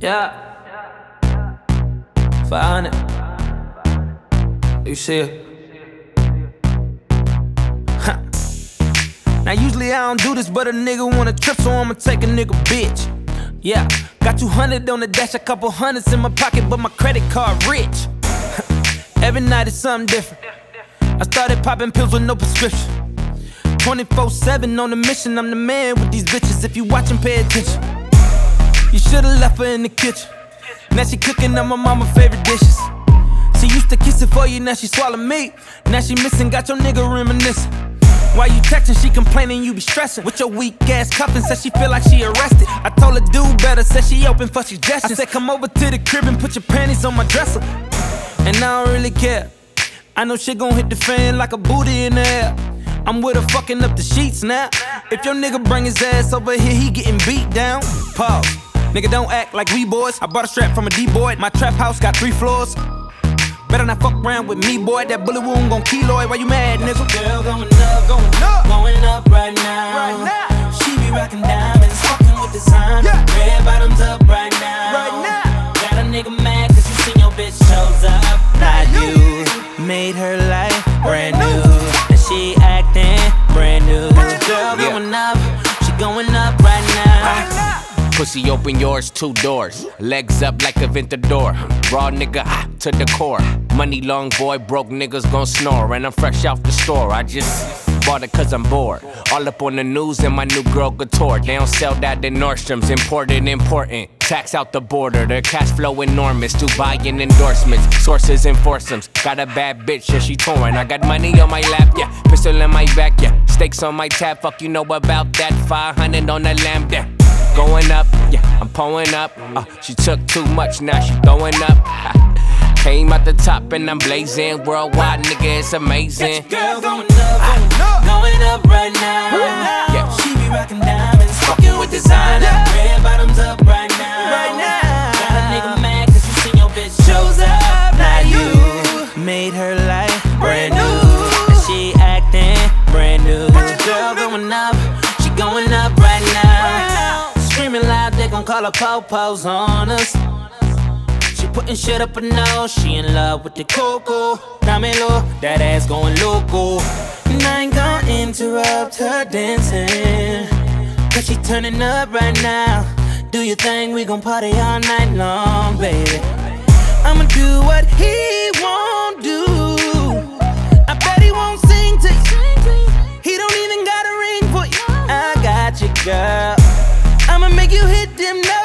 Yeah. 500. You see it? Huh. Now usually I don't do this, but a nigga wanna trip, so I'ma take a nigga bitch. Yeah, got 200 on the dash, a couple hundreds in my pocket, but my credit card rich. Every night is something different. I started popping pills with no prescription. 24/7 on a mission, I'm the man with these bitches. If you watchin', pay attention. You should've left her in the kitchen. Now she cooking up my mama's favorite dishes. She used to kiss it for you, now she swallow me. Now she missing, got your nigga reminiscing. While you texting, she complaining you be stressing. With your weak ass cuffin', said she feel like she arrested. I told her do better, said she open for suggestions. I said come over to the crib and put your panties on my dresser. And I don't really care. I know shit gon' hit the fan like a booty in the air. I'm with her fucking up the sheets now. If your nigga bring his ass over here, he getting beat down. Pause. Nigga, don't act like we boys. I bought a strap from a D-boy. My trap house got 3 floors. Better not fuck around with me, boy. That bullet wound gon' keloid. Why you mad, nigga? Girl going up, going up right now. She be rockin' diamonds, fucking with design. Red bottoms up right now. Got a nigga mad cause you seen your bitch shows up. Not you made her life brand new, and she acting brand new. Girl going up, she going up right now. Pussy open yours, 2 doors. Legs up like a Ventador. Raw nigga to the core. Money long boy, broke niggas gon' snore. And I'm fresh off the store. I just bought it cause I'm bored. All up on the news and my new girl couture. They don't sell that in Nordstrom's. Imported, important. Tax out the border. Their cash flow enormous. Dubai and endorsements. Sources and foursomes. Got a bad bitch and she touring. I got money on my lap, yeah. Pistol in my back, yeah. Stakes on my tab. Fuck you know about that. 500 on the lamb, yeah. Going up, yeah, I'm pulling up. She took too much, now she throwing up. Came out the top and I'm blazing. Worldwide, nigga, it's amazing. Girl going up right now. Yeah. She be rockin' diamonds, fucking with designer. Red bottoms up right now. Got a nigga mad cause you seen your bitch shows up. Not you made her life brand new, and she acting brand new. Girl going up, she going up right now. Screaming loud, they gon' call her po-pos on us. She putting shit up her nose, she in love with the coco. Dámelo, that ass going loco. And I ain't gon' interrupt her dancing, cause she turning up right now. Do your thing, we gon' party all night long, baby. I'ma do what he won't do. I bet he won't sing to you. He don't even got a ring for you. I got you, girl. I'ma make you hit them notes.